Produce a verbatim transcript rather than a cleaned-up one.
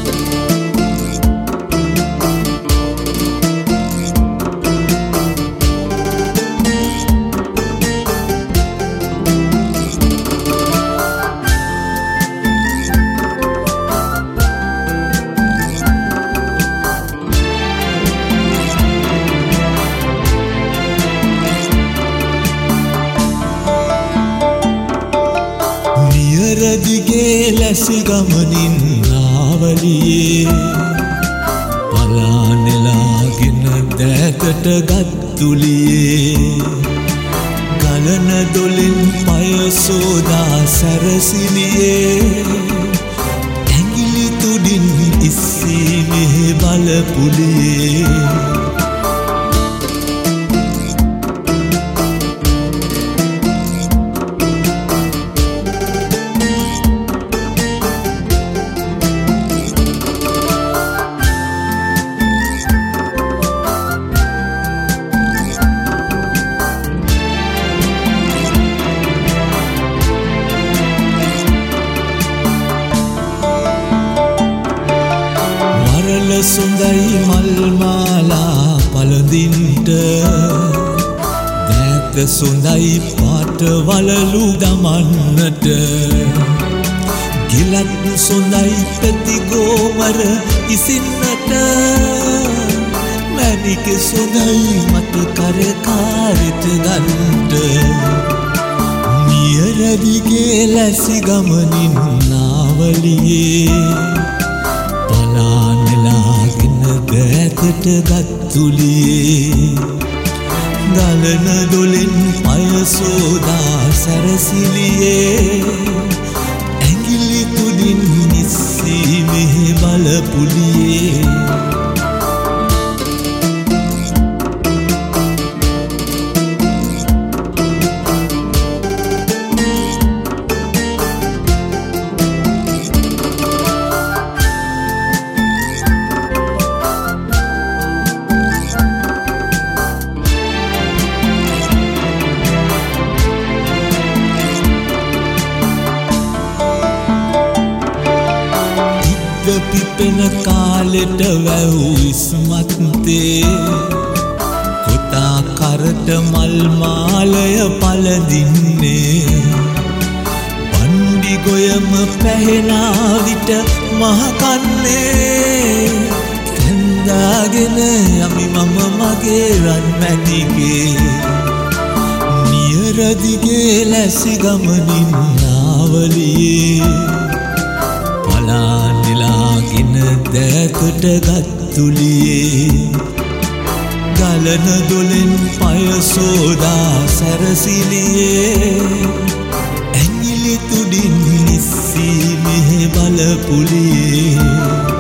දිගේ ලැසි ගමනින් නාවලියේ පලානෙලාගෙන දැකට ගත්තුලියේ ගලන දොලින් පය සෝදා සැරසිලියේ ඇඟිලි තුඩින් ඉස්සී මෙහෙ බලපුලියේ සුඳයි මල්මාලා පළඳින්ට දැක සුඳයි පාට වලලු දමන්නට ගිලක් සුඳයි පැතිගෝමර ඉසින්නට මැණික සුඳයි මට කරකාරිට ගන්නට නියර දිගේ ලැසි ගමනින් නාවලියේ දැකට ගත්තුලියේ ගලන දොලින් පය සෝදා සැරසිලියේ ඇඟිලි තුඩින් ඉස්සී මෙහෙ බලපුලියේ පිපෙන කාලෙට වැව් ඉස්මත්තේ කොතා කරට මල් මාලය පළඳින්නේ පණ්ඩි ගොයම පැහෙනා විට මහකන්නේ කැන්දාගෙන යමි මම මගේ රන් මැණිකේ නියර දිගේ ලැසි ගමනින් නාවලියේ පලානෙලාගෙන දැකට ගත්තුලියේ ගලන දොලෙන් පය සෝදා සැරසිලියේ ඇඟිලි තුඩින් ඉස්සී මෙහෙ බලපුලියේ